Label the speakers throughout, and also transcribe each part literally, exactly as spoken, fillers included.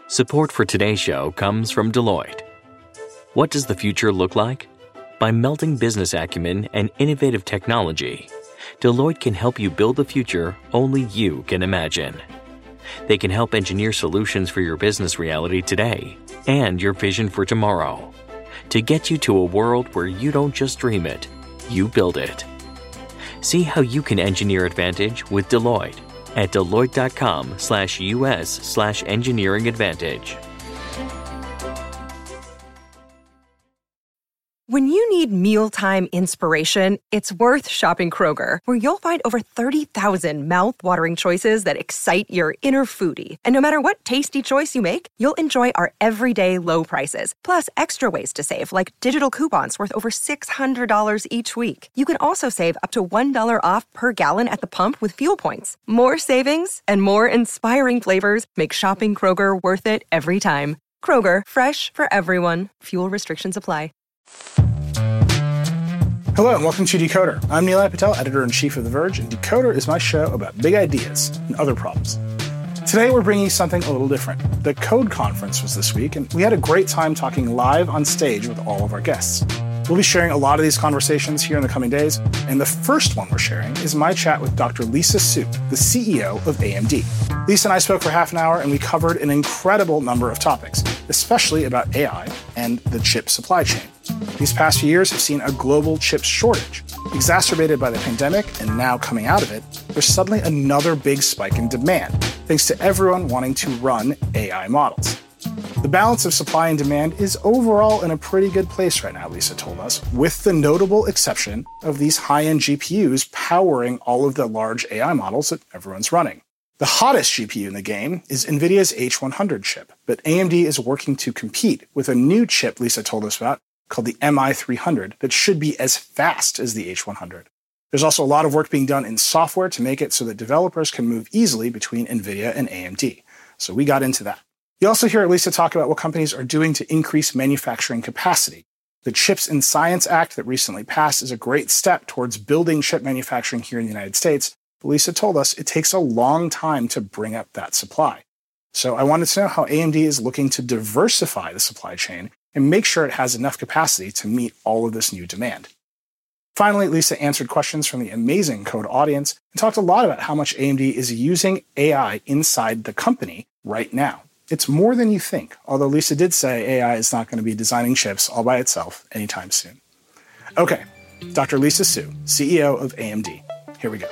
Speaker 1: Support for today's show comes from Deloitte. What does the future look like? By melding business acumen and innovative technology, Deloitte can help you build the future only you can imagine. They can help engineer solutions for your business reality today and your vision for tomorrow to get you to a world where you don't just dream it, you build it. See how you can engineer advantage with Deloitte at Deloitte.com slash US slash engineering advantage.
Speaker 2: When you need mealtime inspiration, it's worth shopping Kroger, where you'll find over thirty thousand mouth-watering choices that excite your inner foodie. And no matter what tasty choice you make, you'll enjoy our everyday low prices, plus extra ways to save, like digital coupons worth over six hundred dollars each week. You can also save up to one dollar off per gallon at the pump with fuel points. More savings and more inspiring flavors make shopping Kroger worth it every time. Kroger, fresh for everyone. Fuel restrictions apply.
Speaker 3: Hello and welcome to Decoder. I'm Nilay Patel, editor-in-chief of The Verge, and Decoder is my show about big ideas and other problems. Today we're bringing you something a little different. The Code Conference was this week, and we had a great time talking live on stage with all of our guests. We'll be sharing a lot of these conversations here in the coming days, and the first one we're sharing is my chat with Doctor Lisa Su, the C E O of A M D. Lisa and I spoke for half an hour, and we covered an incredible number of topics, especially about A I and the chip supply chain. These past few years have seen a global chip shortage. Exacerbated by the pandemic and now coming out of it, there's suddenly another big spike in demand, thanks to everyone wanting to run A I models. The balance of supply and demand is overall in a pretty good place right now, Lisa told us, with the notable exception of these high-end G P Us powering all of the large A I models that everyone's running. The hottest G P U in the game is NVIDIA's H one hundred chip, but A M D is working to compete with a new chip Lisa told us about called the M I three hundred that should be as fast as the H one hundred. There's also a lot of work being done in software to make it so that developers can move easily between NVIDIA and A M D. So we got into that. You also hear Lisa talk about what companies are doing to increase manufacturing capacity. The CHIPS and Science Act that recently passed is a great step towards building chip manufacturing here in the United States. But Lisa told us it takes a long time to bring up that supply. So I wanted to know how A M D is looking to diversify the supply chain and make sure it has enough capacity to meet all of this new demand. Finally, Lisa answered questions from the amazing Code audience and talked a lot about how much A M D is using A I inside the company right now. It's more than you think, although Lisa did say A I is not going to be designing chips all by itself anytime soon. Okay, Doctor Lisa Su, C E O of A M D. Here we go.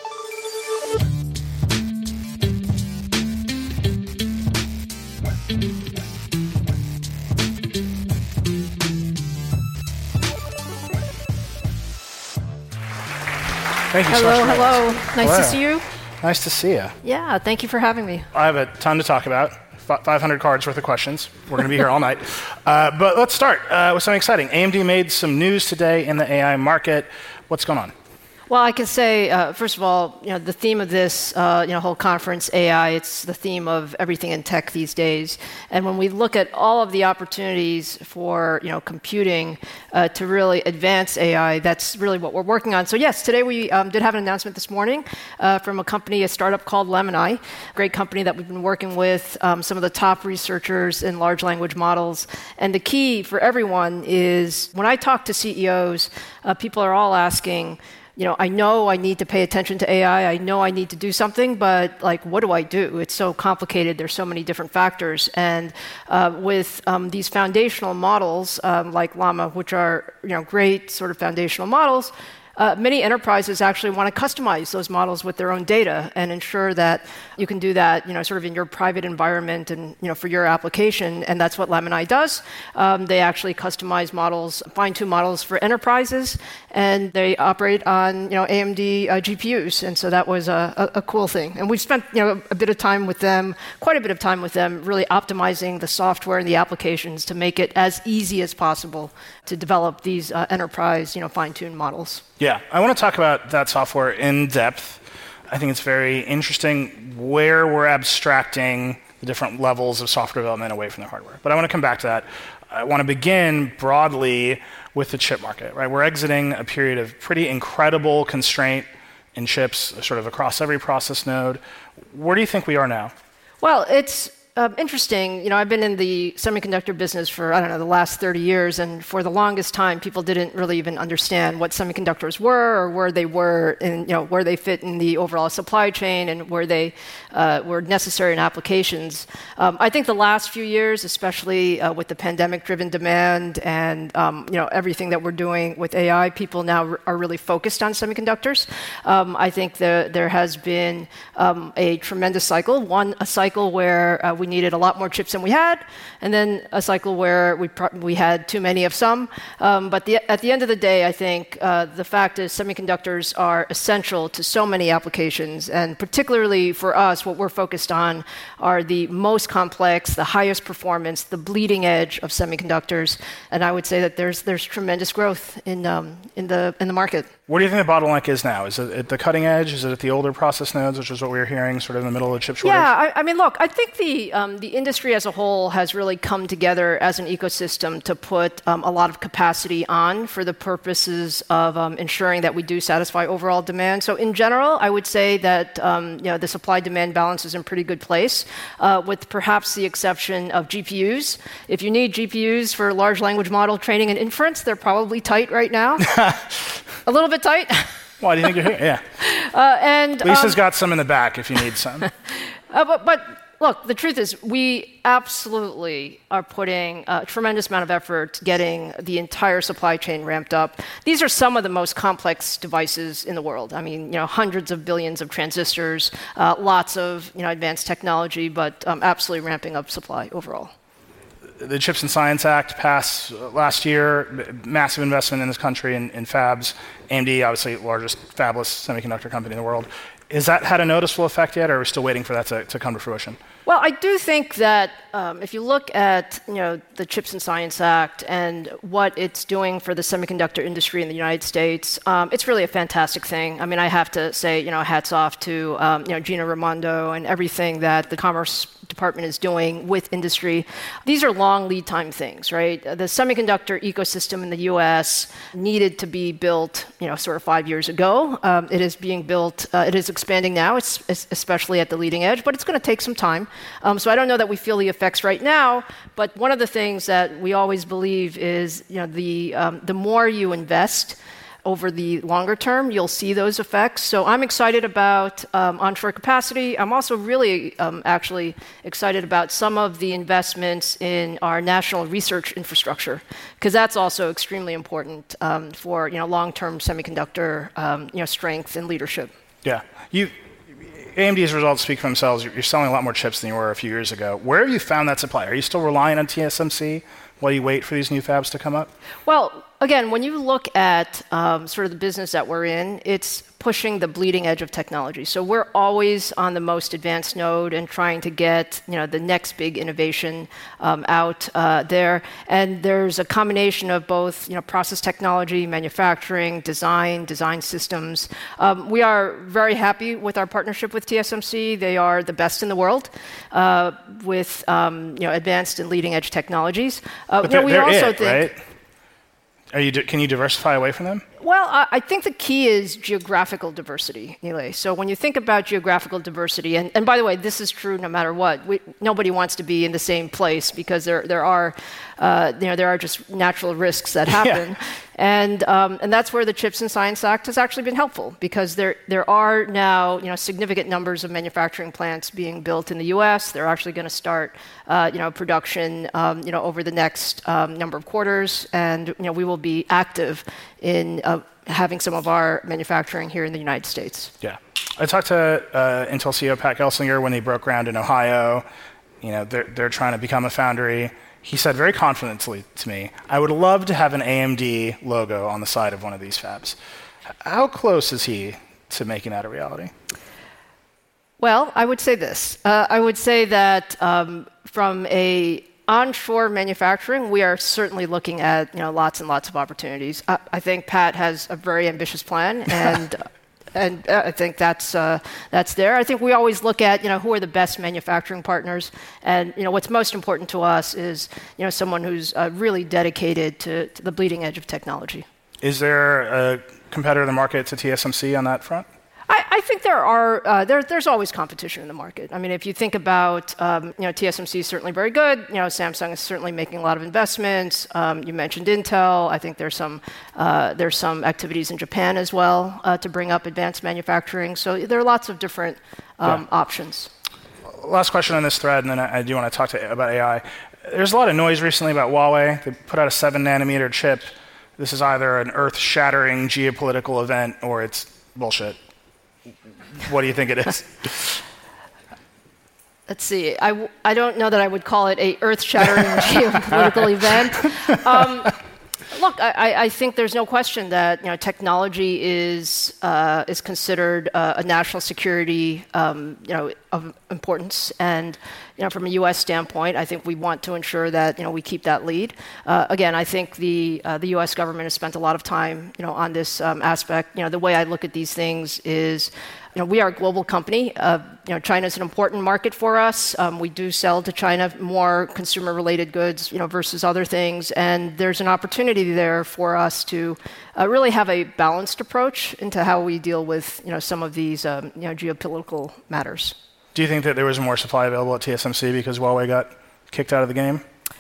Speaker 3: Thank you
Speaker 4: hello,
Speaker 3: so much.
Speaker 4: Hello, hello. Nice
Speaker 3: hello.
Speaker 4: to see you.
Speaker 3: Nice to see you.
Speaker 4: Yeah, thank you for having me.
Speaker 3: I have a ton to talk about. five hundred cards worth of questions. We're going to be here all night. Uh, but let's start uh, with something exciting. A M D made some news today in the A I market. What's going on?
Speaker 4: Well, I can say, uh, first of all, you know, the theme of this, uh, you know, whole conference, A I, it's the theme of everything in tech these days. And when we look at all of the opportunities for, you know, computing uh, to really advance A I, that's really what we're working on. So yes, today we um, did have an announcement this morning uh, from a company, a startup called Lemony, a great company that we've been working with, um, some of the top researchers in large language models. And the key for everyone is when I talk to C E Os, uh, people are all asking, you know, I know I need to pay attention to A I. I know I need to do something, but like, what do I do? It's so complicated. There's so many different factors. And uh, with um, these foundational models um, like Llama, which are, you know, great sort of foundational models, Uh, many enterprises actually want to customize those models with their own data and ensure that you can do that, you know, sort of in your private environment and, you know, for your application. And that's what Lemony does. Um, they actually customize models, fine-tune models for enterprises, and they operate on, you know, A M D uh, G P Us. And so that was a, a, a cool thing. And we've spent, you know, a bit of time with them, quite a bit of time with them, really optimizing the software and the applications to make it as easy as possible to develop these uh, enterprise, you know, fine-tuned models.
Speaker 3: Yeah, I want to talk about that software in depth. I think it's very interesting where we're abstracting the different levels of software development away from the hardware. But I want to come back to that. I want to begin broadly with the chip market, right? We're exiting a period of pretty incredible constraint in chips, sort of across every process node. Where do you think we are now?
Speaker 4: Well, it's um, interesting. You know, I've been in the semiconductor business for, I don't know, the last thirty years, and for the longest time, people didn't really even understand what semiconductors were or where they were in, you know, where they fit in the overall supply chain and where they uh, were necessary in applications. Um, I think the last few years, especially uh, with the pandemic-driven demand and, um, you know, everything that we're doing with A I, people now r- are really focused on semiconductors. Um, I think the, there has been um, a tremendous cycle. One, a cycle where uh, we needed a lot more chips than we had, and then a cycle where we pro- we had too many of some. Um, but the, at the end of the day, I think uh, the fact is semiconductors are essential to so many applications, and particularly for us, what we're focused on are the most complex, the highest performance, the bleeding edge of semiconductors. And I would say that there's there's tremendous growth in um, in the in the market.
Speaker 3: What do you think the bottleneck is now? Is it at the cutting edge? Is it at the older process nodes, which is what we were hearing sort of in the middle of the chip shortage?
Speaker 4: Yeah, I, I mean, look, I think the um, the industry as a whole has really come together as an ecosystem to put um, a lot of capacity on for the purposes of um, ensuring that we do satisfy overall demand. So in general, I would say that um, you know the supply-demand balance is in pretty good place, uh, with perhaps the exception of G P Us. If you need G P Us for large language model training and inference, they're probably tight right now. A little bit tight.
Speaker 3: Why do you think you're here? Yeah.
Speaker 4: Uh, and
Speaker 3: Lisa's
Speaker 4: um,
Speaker 3: got some in the back if you need some.
Speaker 4: uh, but, but look, the truth is we absolutely are putting a tremendous amount of effort getting the entire supply chain ramped up. These are some of the most complex devices in the world. I mean, you know, hundreds of billions of transistors, uh, lots of, you know, advanced technology, but um, absolutely ramping up supply overall.
Speaker 3: The CHIPS and Science Act passed last year, massive investment in this country in, in fabs. A M D, obviously, largest fabless semiconductor company in the world. Has that had a noticeable effect yet, or are we still waiting for that to, to come to fruition?
Speaker 4: Well, I do think that um, if you look at you know the CHIPS and Science Act and what it's doing for the semiconductor industry in the United States, um, it's really a fantastic thing. I mean, I have to say, you know, hats off to um, you know Gina Raimondo and everything that the Commerce Department is doing with industry. These are long lead time things, right? The semiconductor ecosystem in the U S needed to be built, you know, sort of five years ago. Um, it is being built. Uh, it is expanding now, it's, it's especially at the leading edge, but it's going to take some time. Um, so I don't know that we feel the effects right now, but one of the things that we always believe is, you know, the um, the more you invest over the longer term, you'll see those effects. So I'm excited about um, onshore capacity. I'm also really um, actually excited about some of the investments in our national research infrastructure, because that's also extremely important um, for you know long-term semiconductor um, you know strength and leadership.
Speaker 3: Yeah, you. A M D's results speak for themselves. You're selling a lot more chips than you were a few years ago. Where have you found that supply? Are you still relying on T S M C while you wait for these new fabs to come up?
Speaker 4: Well, again, when you look at um, sort of the business that we're in, it's pushing the bleeding edge of technology. So we're always on the most advanced node and trying to get you know the next big innovation um, out uh, there. And there's a combination of both you know process technology, manufacturing, design, design systems. Um, we are very happy with our partnership with T S M C. They are the best in the world uh, with um, you know advanced and leading edge technologies. Uh,
Speaker 3: but
Speaker 4: you know,
Speaker 3: they're,
Speaker 4: we
Speaker 3: they're
Speaker 4: also
Speaker 3: it,
Speaker 4: think.
Speaker 3: Right? Are you, can you diversify away from them?
Speaker 4: Well, I think the key is geographical diversity, Nilay. So when you think about geographical diversity, and, and by the way, this is true no matter what. We, nobody wants to be in the same place because there there are, uh, you know, there are just natural risks that happen, yeah. and um, and that's where the CHIPS and Science Act has actually been helpful because there there are now you know significant numbers of manufacturing plants being built in the U S. They're actually going to start uh, you know production um, you know over the next um, number of quarters, and you know we will be active in uh, having some of our manufacturing here in the United States.
Speaker 3: Yeah. I talked to uh, Intel C E O Pat Gelsinger when they broke ground in Ohio. You know, they're, they're trying to become a foundry. He said very confidently to me, I would love to have an A M D logo on the side of one of these fabs. How close is he to making that a reality?
Speaker 4: Well, I would say this. Uh, I would say that um, from a onshore manufacturing, we are certainly looking at you know lots and lots of opportunities. I, I think Pat has a very ambitious plan, and and uh, I think that's uh, that's there. I think we always look at you know who are the best manufacturing partners, and you know what's most important to us is you know someone who's uh, really dedicated to, to the bleeding edge of technology.
Speaker 3: Is there a competitor in the market to T S M C on that front?
Speaker 4: I, I think there are uh, there, there's always competition in the market. I mean, if you think about um, you know T S M C is certainly very good. You know, Samsung is certainly making a lot of investments. Um, you mentioned Intel. I think there's some uh, there's some activities in Japan as well uh, to bring up advanced manufacturing. So there are lots of different um, yeah. options.
Speaker 3: Last question on this thread, and then I, I do want to talk to, about A I. There's a lot of noise recently about Huawei. They put out a seven nanometer chip. This is either an earth-shattering geopolitical event or it's bullshit. What do you think it is?
Speaker 4: Let's see. I, w- I don't know that I would call it a earth-shattering geopolitical event. Um, look, I, I think there's no question that you know technology is uh, is considered uh, a national security um, you know of importance, and you know from a U S standpoint, I think we want to ensure that you know we keep that lead. Uh, again, I think the uh, the U S government has spent a lot of time you know on this um, aspect. You know the way I look at these things is. You know, we are a global company. Uh, you know, China is an important market for us. Um, we do sell to China more consumer-related goods, you know, versus other things, and there's an opportunity there for us to uh, really have a balanced approach into how we deal with, you know, some of these, um, you know, geopolitical matters.
Speaker 3: Do you think that there was more supply available at T S M C because Huawei got kicked out of the game?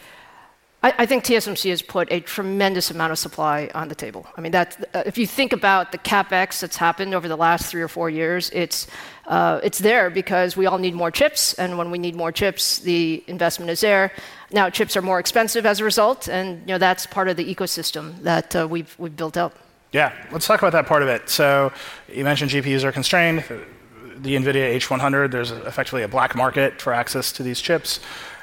Speaker 4: I, I think T S M C has put a tremendous amount of supply on the table. I mean, that uh, if you think about the capex that's happened over the last three or four years, it's uh, it's there because we all need more chips, and when we need more chips, the investment is there. Now, chips are more expensive as a result, and you know that's part of the ecosystem that uh, we've we've built up.
Speaker 3: Yeah, let's talk about that part of it. So, you mentioned G P Us are constrained. The NVIDIA H one hundred, there's effectively a black market for access to these chips.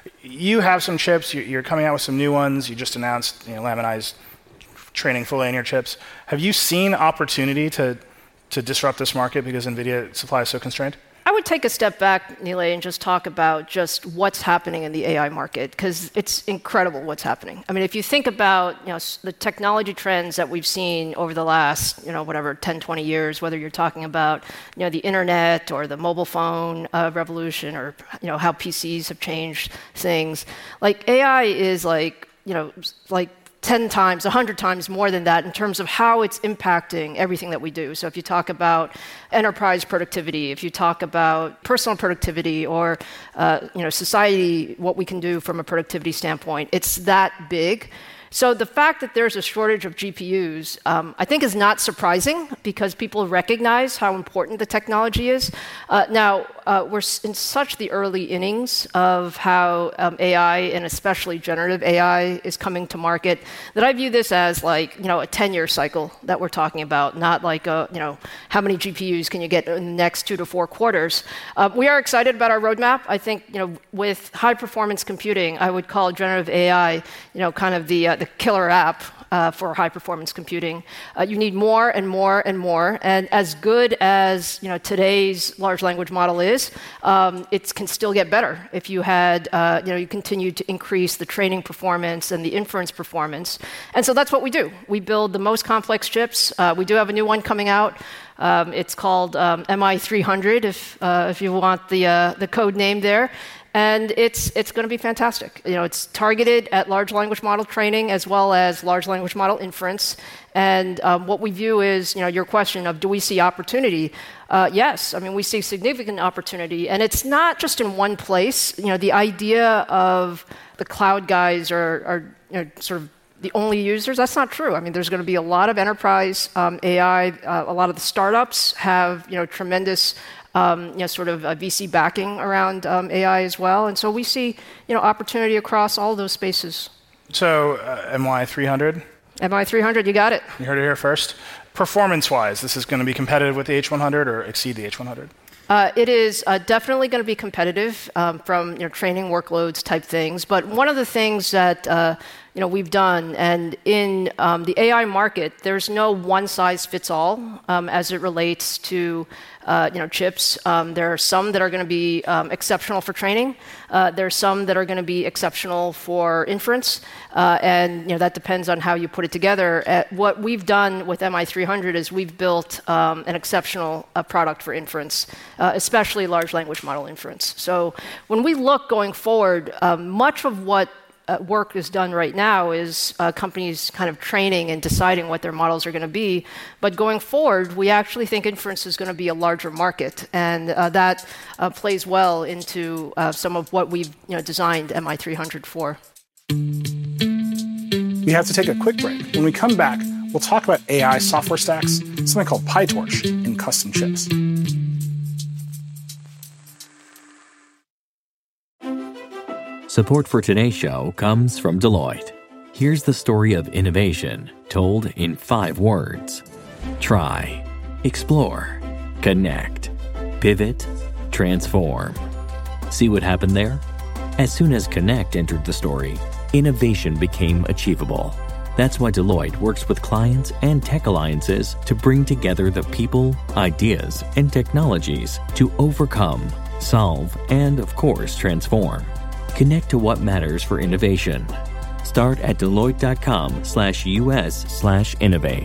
Speaker 3: You have some chips. You're coming out with some new ones. You just announced, you know, Laminize training fully on your chips. Have you seen opportunity to to disrupt this market because NVIDIA supply is so constrained?
Speaker 4: I would take a step back, Nilay, and just talk about just what's happening in the A I market, because it's incredible what's happening. I mean, if you think about you know, the technology trends that we've seen over the last, you know, whatever, ten, twenty years, whether you're talking about you know, the internet or the mobile phone uh, revolution or you know, how P Cs have changed things, like A I is like, you know, like ten times, one hundred times more than that in terms of how it's impacting everything that we do. So if you talk about enterprise productivity, if you talk about personal productivity or uh, you know, society, what we can do from a productivity standpoint, it's that big. So the fact that there's a shortage of G P Us, um, I think is not surprising because people recognize how important the technology is. Uh, now, uh, we're in such the early innings of how um, A I, and especially generative A I, is coming to market, that I view this as like, you know, a ten-year cycle that we're talking about, not like, a, you know, how many G P Us can you get in the next two to four quarters. Uh, we are excited about our roadmap. I think, you know, with high-performance computing, I would call generative A I, you know, kind of the uh, the killer app uh, for high-performance computing. Uh, you need more and more and more, and as good as you know today's large language model is, um, it can still get better if you had uh, you know you continue to increase the training performance and the inference performance. And so that's what we do. We build the most complex chips. Uh, we do have a new one coming out. Um, it's called um, M I three hundred, if uh, if you want the uh, the code name there. And it's it's going to be fantastic. You know, it's targeted at large language model training as well as large language model inference. And um, what we view is, you know, your question of do we see opportunity? Uh, yes, I mean we see significant opportunity, and it's not just in one place. You know, the idea of the cloud guys are, are you know, sort of the only users. That's not true. I mean, there's going to be a lot of enterprise um, A I. Uh, a lot of the startups have you know tremendous. Um, you know, sort of a V C backing around um, A I as well, and so we see, you know, opportunity across all those spaces.
Speaker 3: So uh, M I three hundred.
Speaker 4: M I three hundred, you got it.
Speaker 3: You heard it here first. Performance-wise, this is going to be competitive with the H one hundred or exceed the H one hundred.
Speaker 4: Uh, it is uh, definitely going to be competitive um, from you know, training workloads type things. But one of the things that uh, you know we've done, and in um, the A I market, there's no one size fits all um, as it relates to uh, you know chips. Um, there are some that are going to be um, exceptional for training. Uh, there are some that are going to be exceptional for inference, uh, and you know that depends on how you put it together. Uh, what we've done with M I three hundred is we've built um, an exceptional uh, product for inference. Uh, especially large language model inference. So when we look going forward, um, much of what uh, work is done right now is uh, companies kind of training and deciding what their models are going to be. But going forward, we actually think inference is going to be a larger market, and uh, that uh, plays well into uh, some of what we've you know, designed M I three hundred for.
Speaker 3: We have to take a quick break. When we come back, we'll talk about A I software stacks, something called PyTorch, and custom chips.
Speaker 1: Support for today's show comes from Deloitte. Here's the story of innovation told in five words. Try, explore, connect, pivot, transform. See what happened there? As soon as connect entered the story, innovation became achievable. That's why Deloitte works with clients and tech alliances to bring together the people, ideas, and technologies to overcome, solve, and of course, transform. Connect to what matters for innovation. Start at Deloitte.com slash US slash innovate.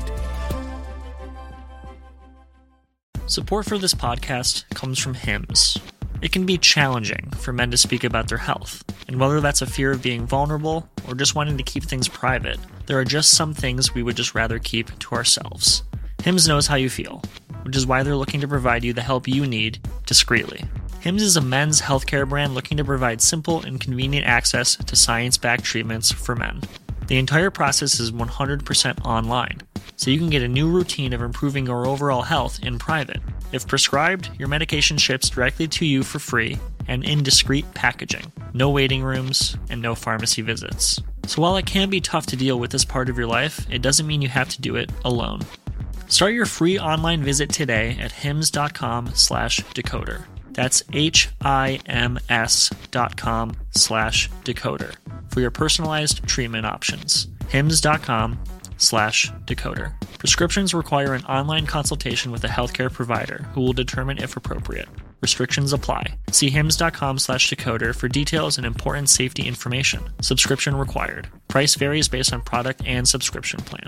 Speaker 5: Support for this podcast comes from Hims. It can be challenging for men to speak about their health, and whether that's a fear of being vulnerable or just wanting to keep things private, there are just some things we would just rather keep to ourselves. Hims knows how you feel, which is why they're looking to provide you the help you need discreetly. Hims is a men's healthcare brand looking to provide simple and convenient access to science-backed treatments for men. The entire process is one hundred percent online, so you can get a new routine of improving your overall health in private. If prescribed, your medication ships directly to you for free and in discreet packaging. No waiting rooms and no pharmacy visits. So while it can be tough to deal with this part of your life, it doesn't mean you have to do it alone. Start your free online visit today at hims.com slash decoder. That's H-I-M-S dot com slash decoder for your personalized treatment options. Hims.com slash decoder. Prescriptions require an online consultation with a healthcare provider who will determine if appropriate. Restrictions apply. See hims.com slash decoder for details and important safety information. Subscription required. Price varies based on product and subscription plan.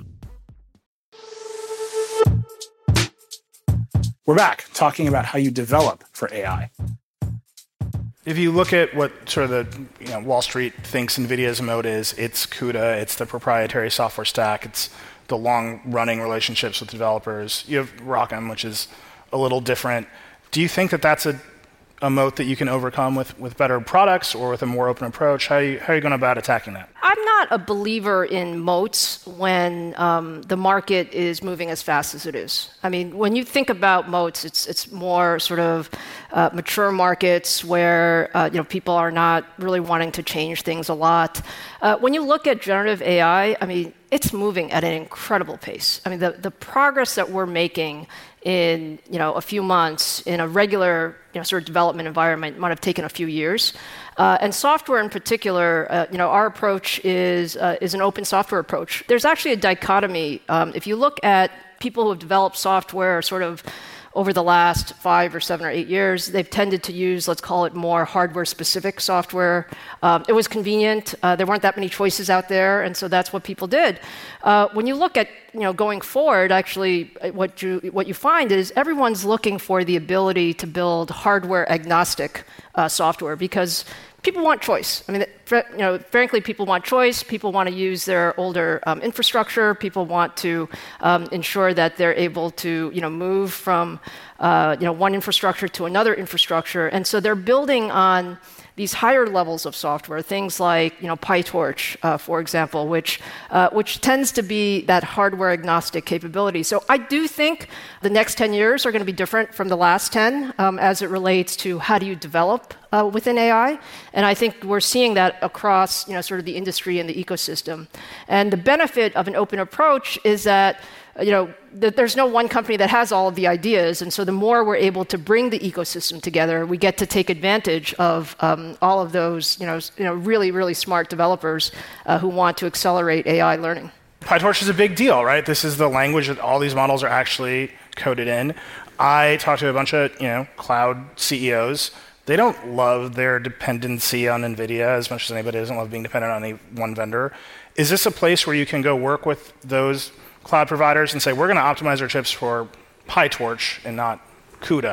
Speaker 3: We're back talking about how you develop for A I. If you look at what sort of the you know, Wall Street thinks NVIDIA's moat is, it's CUDA, it's the proprietary software stack, it's the long-running relationships with developers. You have ROCm, which is a little different. Do you think that that's a, a moat that you can overcome with, with better products or with a more open approach? How are you, how are you going about attacking that?
Speaker 4: I'm not a believer in moats when um, the market is moving as fast as it is. I mean, when you think about moats, it's it's more sort of uh, mature markets where uh, you know people are not really wanting to change things a lot. Uh, when you look at generative A I, I mean, it's moving at an incredible pace. I mean, the, the progress that we're making in you know a few months in a regular you know sort of development environment might have taken a few years. Uh, and software in particular, uh, you know, our approach is uh, is an open software approach. There's actually a dichotomy. Um, if you look at people who have developed software sort of over the last five or seven or eight years, they've tended to use, let's call it more hardware-specific software. Um, it was convenient. Uh, there weren't that many choices out there, and so that's what people did. Uh, when you look at, you know, going forward, actually, what you what you find is everyone's looking for the ability to build hardware-agnostic uh, software because people want choice. I mean, you know, frankly, people want choice. People want to use their older um, infrastructure. People want to um, ensure that they're able to, you know, move from, uh, you know, one infrastructure to another infrastructure. And so they're building on these higher levels of software, things like, you know, PyTorch, uh, for example, which uh, which tends to be that hardware agnostic capability. So I do think the next ten years are going to be different from the last ten um, as it relates to how do you develop uh, within A I. And I think we're seeing that across, you know, sort of the industry and the ecosystem. And the benefit of an open approach is that you know, th- there's no one company that has all of the ideas, and so the more we're able to bring the ecosystem together, we get to take advantage of um, all of those, you know, you know, really, really smart developers uh, who want to accelerate A I learning.
Speaker 3: PyTorch is a big deal, right? This is the language that all these models are actually coded in. I talked to a bunch of, you know, cloud C E Os. They don't love their dependency on NVIDIA as much as anybody doesn't love being dependent on any one vendor. Is this a place where you can go work with those cloud providers and say, we're going to optimize our chips for PyTorch and not CUDA,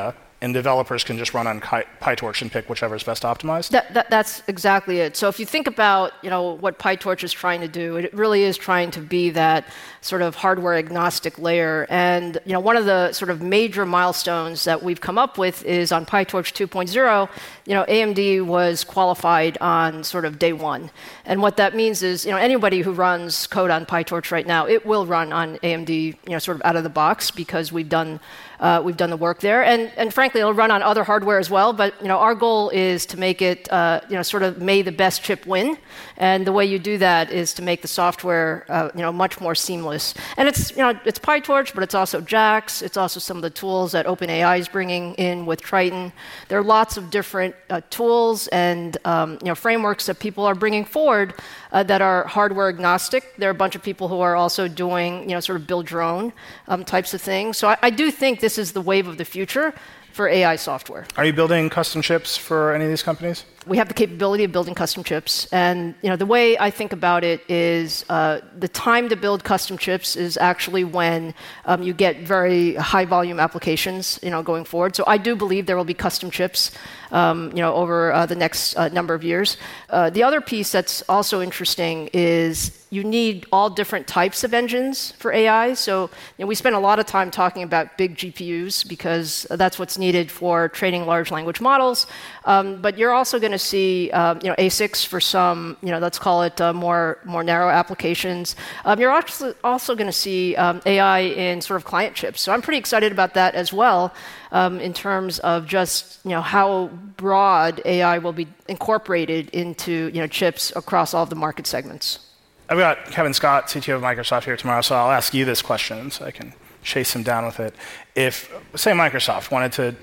Speaker 3: and developers can just run on PyTorch and pick whichever is best optimized?
Speaker 4: That, that, that's exactly it. So if you think about you know, what PyTorch is trying to do, it really is trying to be that sort of hardware agnostic layer. And you know, one of the sort of major milestones that we've come up with is on PyTorch two point oh, you know, A M D was qualified on sort of day one. And what that means is you know, anybody who runs code on PyTorch right now, it will run on A M D you know, sort of out of the box because we've done Uh, we've done the work there, and, and frankly, it'll run on other hardware as well. But you know, our goal is to make it, uh, you know, sort of may the best chip win. And the way you do that is to make the software, uh, you know, much more seamless. And it's, you know, it's PyTorch, but it's also JAX. It's also some of the tools that OpenAI is bringing in with Triton. There are lots of different uh, tools and um, you know, frameworks that people are bringing forward uh, that are hardware agnostic. There are a bunch of people who are also doing, you know, sort of build your own um, types of things. So I, I do think this is the wave of the future for A I software.
Speaker 3: Are you building custom chips for any of these companies?
Speaker 4: We have the capability of building custom chips. And you know, the way I think about it is uh, the time to build custom chips is actually when um, you get very high volume applications you know, going forward. So I do believe there will be custom chips um, you know, over uh, the next uh, number of years. Uh, the other piece that's also interesting is you need all different types of engines for A I. So you know, we spend a lot of time talking about big G P Us because that's what's needed for training large language models. Um, but you're also going to see uh, you know, A SICs for some, you know, let's call it uh, more, more narrow applications. Um, you're also, also going to see um, A I in sort of client chips. So I'm pretty excited about that as well um, in terms of just you know, how broad A I will be incorporated into you know, chips across all of the market segments.
Speaker 3: I've got Kevin Scott, C T O of Microsoft, here tomorrow, so I'll ask you this question so I can chase him down with it. If, say, Microsoft wanted to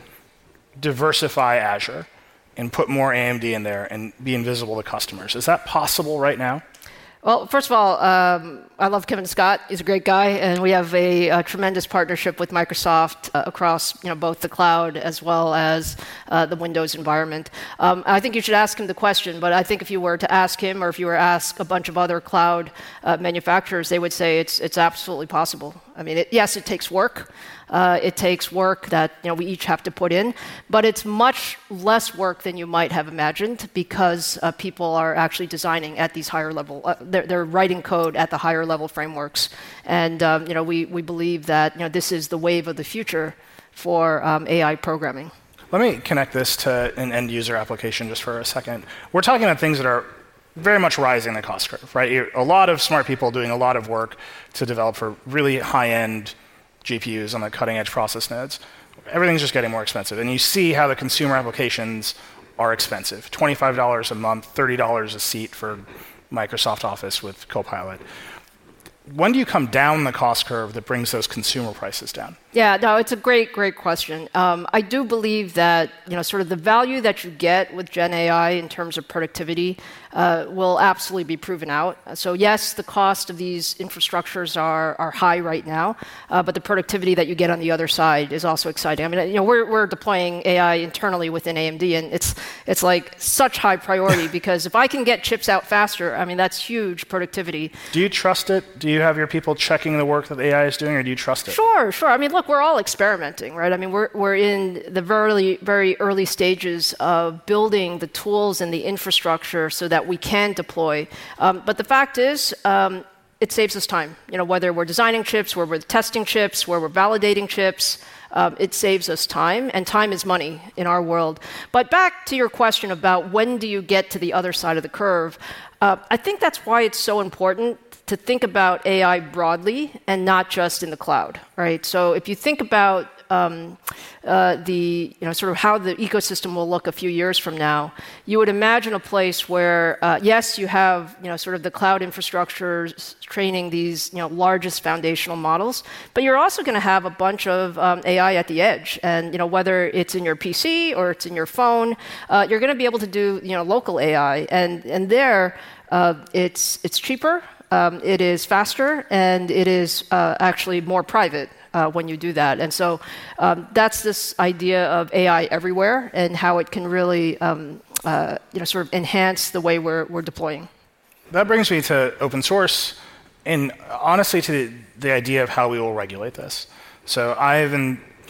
Speaker 3: diversify Azure and put more A M D in there and be invisible to customers, is that possible right now?
Speaker 4: Well, first of all, um, I love Kevin Scott. He's a great guy, and we have a, a tremendous partnership with Microsoft uh, across you know, both the cloud as well as uh, the Windows environment. Um, I think you should ask him the question, but I think if you were to ask him or if you were to ask a bunch of other cloud uh, manufacturers, they would say it's, it's absolutely possible. I mean, it, yes, it takes work. Uh, it takes work that you know, we each have to put in, but it's much less work than you might have imagined because uh, people are actually designing at these higher level. Uh, they're, they're writing code at the higher level frameworks, and um, you know, we, we believe that you know, this is the wave of the future for um, A I programming.
Speaker 3: Let me connect this to an end user application just for a second. We're talking about things that are very much rising the cost curve, right? A lot of smart people doing a lot of work to develop for really high-end G P Us on the cutting-edge process nodes. Everything's just getting more expensive. And you see how the consumer applications are expensive. twenty-five dollars a month, thirty dollars a seat for Microsoft Office with Copilot. When do you come down the cost curve that brings those consumer prices down?
Speaker 4: Yeah, no, it's a great, great question. Um, I do believe that you know, sort of the value that you get with Gen A I in terms of productivity uh, will absolutely be proven out. So yes, the cost of these infrastructures are, are high right now, uh, but the productivity that you get on the other side is also exciting. I mean, you know, we're we're deploying A I internally within A M D, and it's it's like such high priority because if I can get chips out faster, I mean, that's huge productivity.
Speaker 3: Do you trust it? Do you have your people checking the work that A I is doing, or do you trust it?
Speaker 4: Sure, sure. I mean, look, we're all experimenting, right? I mean, we're we're in the very, very early stages of building the tools and the infrastructure so that we can deploy. Um, but the fact is, um, it saves us time. You know, whether we're designing chips, where we're testing chips, where we're validating chips, um, it saves us time, and time is money in our world. But back to your question about when do you get to the other side of the curve, uh, I think that's why it's so important to think about A I broadly and not just in the cloud, right? So if you think about um, uh, the, you know, sort of how the ecosystem will look a few years from now, you would imagine a place where, uh, yes, you have, you know, sort of the cloud infrastructures training these, you know, largest foundational models, but you're also going to have a bunch of um, A I at the edge, and you know, whether it's in your P C or it's in your phone, uh, you're going to be able to do, you know, local A I, and and there, uh, it's it's cheaper. Um, it is faster, and it is uh, actually more private uh, when you do that. And so um, that's this idea of A I everywhere and how it can really um, uh, you know, sort of enhance the way we're, we're deploying.
Speaker 3: That brings me to open source and honestly to the, the idea of how we will regulate this. So I've been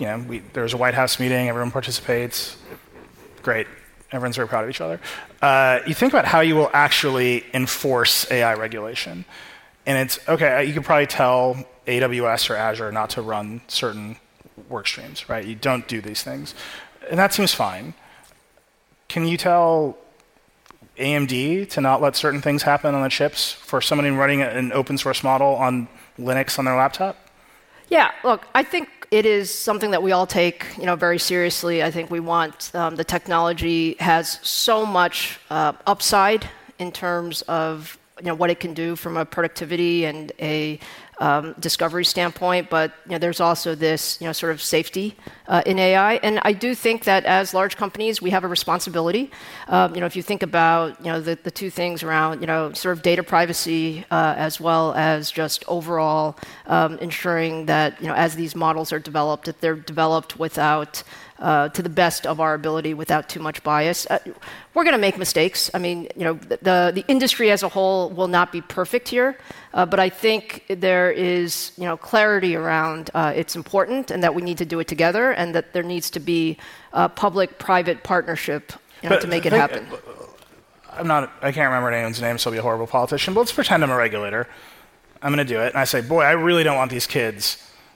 Speaker 3: you know, we, there's a White House meeting, everyone participates. Great. Everyone's very proud of each other. Uh, you think about how you will actually enforce A I regulation. And it's, okay, you could probably tell A W S or Azure not to run certain work streams, right? You don't do these things. And that seems fine. Can you tell A M D to not let certain things happen on the chips for somebody running an open source model on Linux on their laptop?
Speaker 4: Yeah, look, I think it is something that we all take, you know, very seriously. I think we want um, the technology has so much uh, upside in terms of, you know, what it can do from a productivity and a um, discovery standpoint. But you know, there's also this, you know, sort of safety uh, in A I. And I do think that as large companies, we have a responsibility. Um, you know, if you think about, you know, the, the two things around, you know, sort of data privacy uh, as well as just overall um, ensuring that, you know, as these models are developed, that they're developed without Uh, to the best of our ability without too much bias. Uh, we're going to make mistakes. I mean, you know, the the industry as a whole will not be perfect here, uh, but I think there is, you know, clarity around uh, it's important and that we need to do it together, and that there needs to be a public-private partnership, you know, to make it happen.
Speaker 3: I'm not. I can't remember anyone's name, so I'll be a horrible politician. But let's pretend I'm a regulator. I'm going to do it, and I say, boy, I really don't want these kids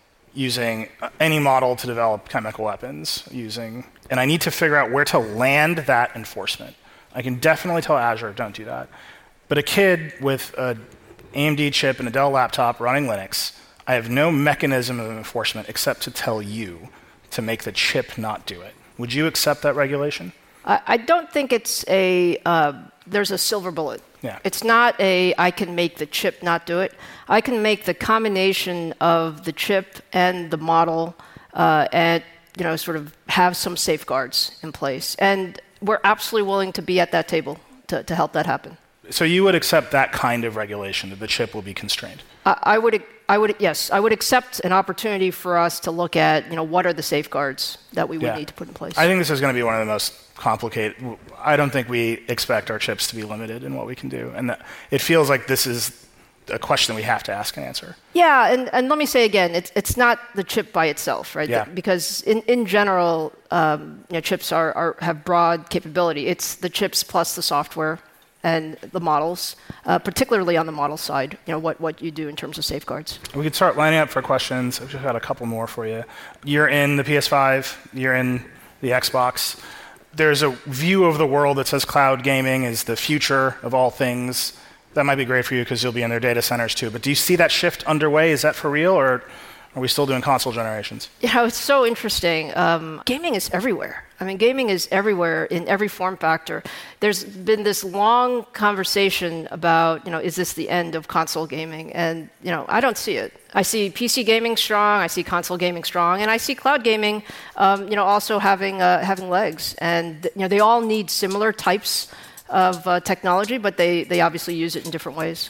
Speaker 3: using any model to develop chemical weapons, using, and I need to figure out where to land that enforcement. I can definitely tell Azure, don't do that. But a kid with an A M D chip and a Dell laptop running Linux, I have no mechanism of enforcement except to tell you to make the chip not do it. Would you accept that regulation?
Speaker 4: I, I don't think it's a, uh, there's a silver bullet.
Speaker 3: Yeah.
Speaker 4: It's not a, I can make the chip not do it. I can make the combination of the chip and the model uh, and, you know, sort of have some safeguards in place. And we're absolutely willing to be at that table to, to help that happen.
Speaker 3: So you would accept that kind of regulation, that the chip will be constrained?
Speaker 4: I, I would, I would, yes, I would accept an opportunity for us to look at, you know, what are the safeguards that we would
Speaker 3: yeah.
Speaker 4: need to put in place.
Speaker 3: I think this is going to be one of the most complicated. I don't think we expect our chips to be limited in what we can do, and that, it feels like this is a question we have to ask and answer.
Speaker 4: Yeah, and, and let me say again, it's it's not the chip by itself, right?
Speaker 3: Yeah.
Speaker 4: Because in, in general, um, you know, chips are, are have broad capability. It's the chips plus the software and the models, uh, particularly on the model side, you know, what, what you do in terms of safeguards.
Speaker 3: We could start lining up for questions. I've just got a couple more for you. You're in the P S five, you're in the Xbox. There's a view of the world that says cloud gaming is the future of all things. That might be great for you because you'll be in their data centers too. But do you see that shift underway? Is that for real, or are we still doing console generations?
Speaker 4: You know, it's so interesting. Um, gaming is everywhere. I mean, gaming is everywhere in every form factor. There's been this long conversation about, you know, is this the end of console gaming? And, you know, I don't see it. I see P C gaming strong, I see console gaming strong, and I see cloud gaming, um, you know, also having uh, having legs. And, you know, they all need similar types of uh, technology, but they, they obviously use it in different ways.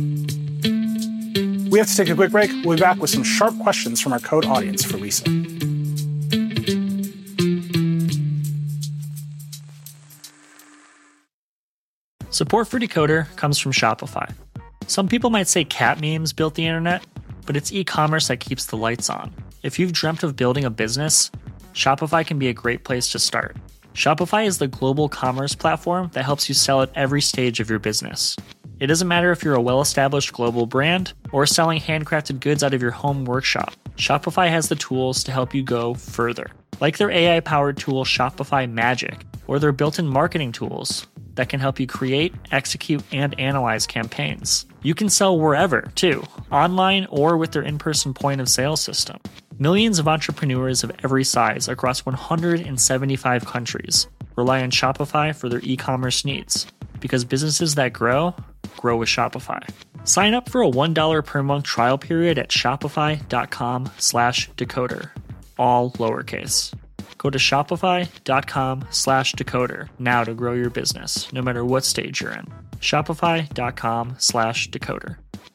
Speaker 3: We have to take a quick break. We'll be back with some sharp questions from our Code audience for Lisa.
Speaker 5: Support for Decoder comes from Shopify. Some people might say cat memes built the internet, but it's e-commerce that keeps the lights on. If you've dreamt of building a business, Shopify can be a great place to start. Shopify is the global commerce platform that helps you sell at every stage of your business. It doesn't matter if you're a well-established global brand or selling handcrafted goods out of your home workshop. Shopify has the tools to help you go further, like their A I-powered tool Shopify Magic, or their built-in marketing tools that can help you create, execute, and analyze campaigns. You can sell wherever, too, online or with their in-person point-of-sale system. Millions of entrepreneurs of every size across one hundred seventy-five countries rely on Shopify for their e-commerce needs, because businesses that grow, grow with Shopify. Sign up for a one dollar per month trial period at shopify.com slash decoder, all lowercase. Go to shopify.com slash decoder now to grow your business, no matter what stage you're in. Shopify.com slash decoder.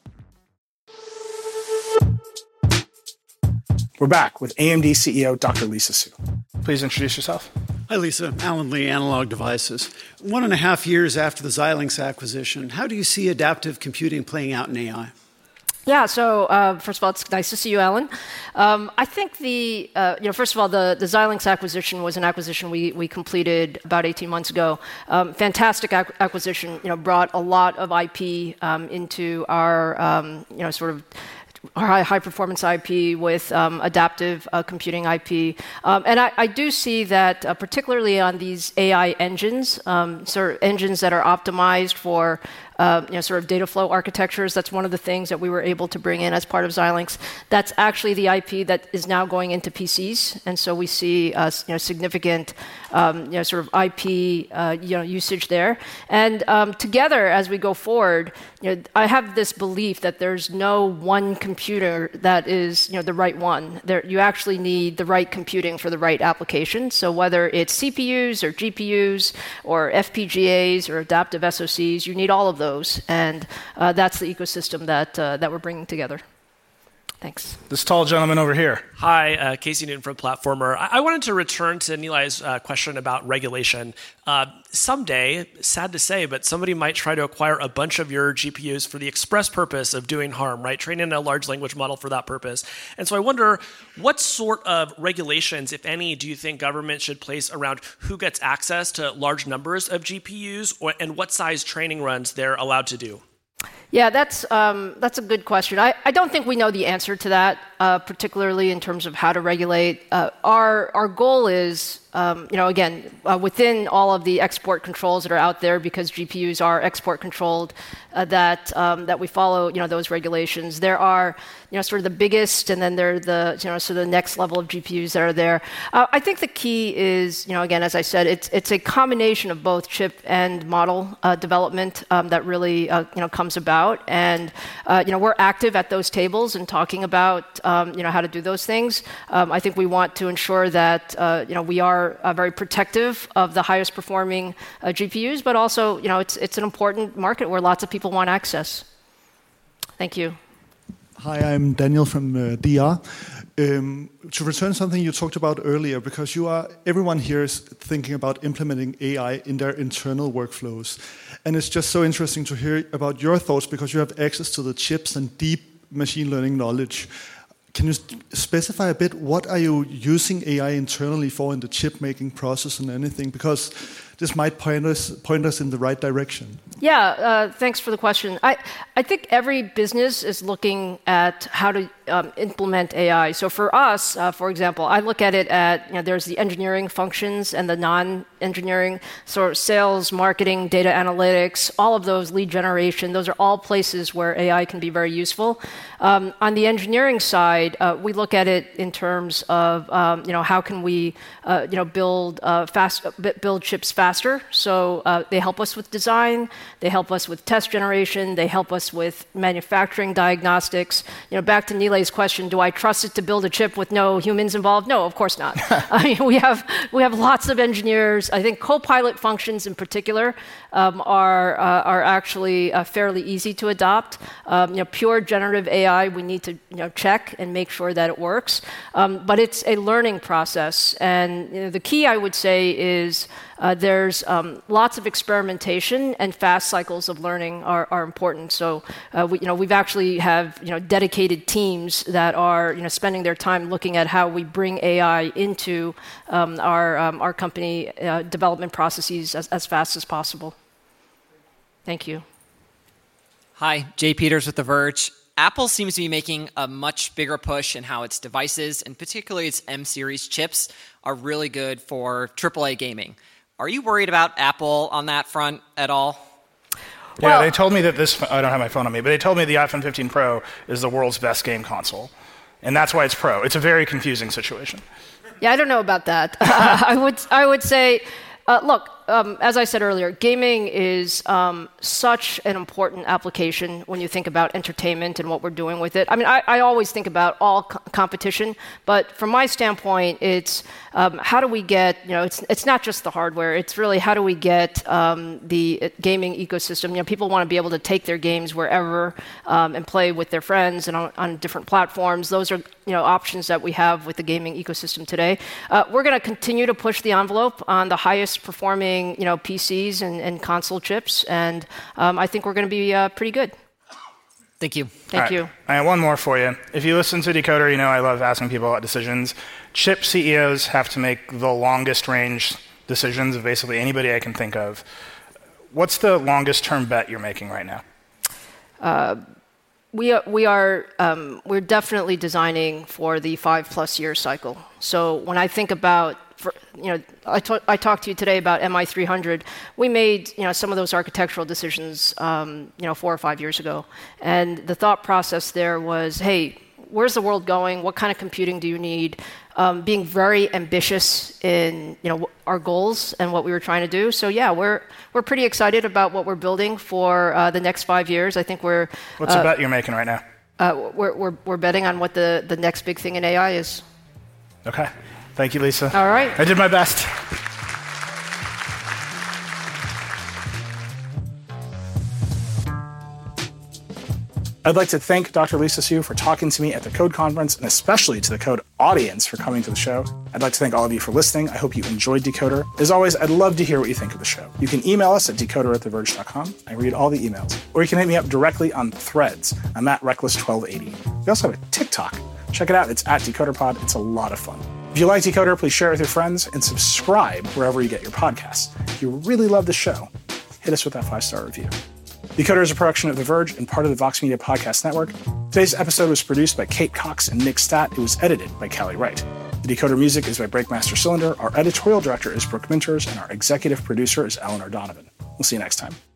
Speaker 3: We're back with A M D C E O, Doctor Lisa Su. Please introduce yourself.
Speaker 6: Hi, Lisa. Alan Lee, Analog Devices. One and a half years after the Xilinx acquisition, how do you see adaptive computing playing out in A I?
Speaker 4: Yeah, so uh, first of all, it's nice to see you, Alan. Um, I think the, uh, you know, first of all, the, the Xilinx acquisition was an acquisition we, we completed about eighteen months ago. Um, fantastic ac- acquisition, you know, brought a lot of I P um, into our, um, you know, sort of our high, high performance I P with um, adaptive uh, computing I P. Um, and I, I do see that uh, particularly on these A I engines, um, sort of engines that are optimized for Uh, you know, sort of data flow architectures. That's one of the things that we were able to bring in as part of Xilinx. That's actually the I P that is now going into P Cs, and so we see uh, you know, significant um, you know, sort of I P uh, you know, usage there. And um, together, as we go forward, you know, I have this belief that there's no one computer that is you know, the right one. There, you actually need the right computing for the right application. So whether it's C P Us or G P Us or F P G As or adaptive S O Cs, you need all of those, and uh, that's the ecosystem that uh, that we're bringing together. Thanks.
Speaker 3: This tall gentleman over here.
Speaker 7: Hi, uh, Casey Newton from Platformer. I, I wanted to return to Nilay's uh, question about regulation. Uh, someday, sad to say, but somebody might try to acquire a bunch of your G P Us for the express purpose of doing harm, right? Training a large language model for that purpose. And so I wonder, what sort of regulations, if any, do you think government should place around who gets access to large numbers of G P Us, or, and what size training runs they're allowed to do?
Speaker 4: Yeah, that's um, that's a good question. I, I don't think we know the answer to that, uh, particularly in terms of how to regulate. Uh, our our goal is, um, you know, again, uh, within all of the export controls that are out there, because G P Us are export controlled, uh, that um, that we follow, you know, those regulations. There are, you know, sort of the biggest, and then there are the, you know, sort of the next level of G P Us that are there. Uh, I think the key is, you know, again, as I said, it's it's a combination of both chip and model uh, development um, that really, uh, you know, comes about. And uh, you know, we're active at those tables and talking about um, you know, how to do those things. Um, I think we want to ensure that uh, you know, we are uh, very protective of the highest performing uh, G P Us, but also, you know, it's it's an important market where lots of people want access. Thank you.
Speaker 8: Hi, I'm Daniel from uh, D R. Um, to return something you talked about earlier, because you are, everyone here is thinking about implementing A I in their internal workflows. And it's just so interesting to hear about your thoughts, because you have access to the chips and deep machine learning knowledge. Can you specify a bit, what are you using A I internally for in the chip making process and anything? Because this might point us, point us in the right direction.
Speaker 4: Yeah, uh, thanks for the question. I, I think every business is looking at how to um, implement A I. So for us, uh, for example, I look at it at, you know, there's the engineering functions and the non-engineering, sort of sales, marketing, data analytics, all of those, lead generation, those are all places where A I can be very useful. Um, on the engineering side, uh, we look at it in terms of, um, you know, how can we, uh, you know, build uh, fast, build chips faster. So uh, they help us with design, they help us with test generation, they help us with manufacturing diagnostics. You know, back to Nilay's question, do I trust it to build a chip with no humans involved? No, of course not. I mean, we have we have lots of engineers. I think Copilot functions in particular um, are uh, are actually uh, fairly easy to adopt. Um, you know, pure generative A I, we need to, you know, check and make sure that it works. Um, but it's a learning process, and you know, the key, I would say, is uh, there's um, lots of experimentation, and fast cycles of learning are, are important. So uh, we, you know, we've actually have, you know, dedicated teams that are, you know, spending their time looking at how we bring A I into um, our um, our company uh, development processes as, as fast as possible. Thank you.
Speaker 9: Hi, Jay Peters with The Verge. Apple seems to be making a much bigger push in how its devices, and particularly its M-series chips, are really good for triple A gaming. Are you worried about Apple on that front at all?
Speaker 3: Yeah,
Speaker 4: Well,
Speaker 3: they told me that this, I don't have my phone on me, but they told me the iPhone fifteen Pro is the world's best game console. And that's why it's Pro. It's a very confusing situation.
Speaker 4: Yeah, I don't know about that. I would I would say, uh, look, um, as I said earlier, gaming is um, such an important application when you think about entertainment and what we're doing with it. I mean, I, I always think about all co- competition, but from my standpoint, it's um, how do we get, you know, it's it's not just the hardware. It's really how do we get um, the gaming ecosystem. You know, people want to be able to take their games wherever um, and play with their friends and on, on different platforms. Those are, you know, options that we have with the gaming ecosystem today. Uh, we're going to continue to push the envelope on the highest performing, you know, P Cs and, and console chips, and um, I think we're going to be uh, pretty good.
Speaker 9: Thank you.
Speaker 4: Thank
Speaker 3: right.
Speaker 4: you.
Speaker 3: I have one more for you. If you listen to Decoder, you know I love asking people about decisions. Chip C E Os have to make the longest range decisions of basically anybody I can think of. What's the longest term bet you're making right now?
Speaker 4: Uh, we are, we are um, we're definitely designing for the five plus year cycle. So when I think about, for, you know, I, t- I talked to you today about M I three hundred. We made, you know, some of those architectural decisions, um, you know, four or five years ago, and the thought process there was, hey, where's the world going? What kind of computing do you need? Um, being very ambitious in, you know, our goals and what we were trying to do. So yeah, we're we're pretty excited about what we're building for uh, the next five years. I think we're.
Speaker 3: What's
Speaker 4: uh,
Speaker 3: the bet you're making right now?
Speaker 4: Uh, we're, we're we're betting on what the the next big thing in A I is.
Speaker 3: Okay, thank you, Lisa.
Speaker 4: All right,
Speaker 3: I did my best. I'd like to thank Doctor Lisa Su for talking to me at the Code Conference, and especially to the Code audience for coming to the show. I'd like to thank all of you for listening. I hope you enjoyed Decoder. As always, I'd love to hear what you think of the show. You can email us at decoder at the verge dot com. I read all the emails. Or you can hit me up directly on Threads. I'm at Reckless twelve eighty. We also have a TikTok. Check it out. It's at DecoderPod. It's a lot of fun. If you like Decoder, please share it with your friends and subscribe wherever you get your podcasts. If you really love the show, hit us with that five-star review. Decoder is a production of The Verge and part of the Vox Media Podcast Network. Today's episode was produced by Kate Cox and Nick Statt. It was edited by Callie Wright. The Decoder music is by Breakmaster Cylinder. Our editorial director is Brooke Minters, and our executive producer is Eleanor Donovan. We'll see you next time.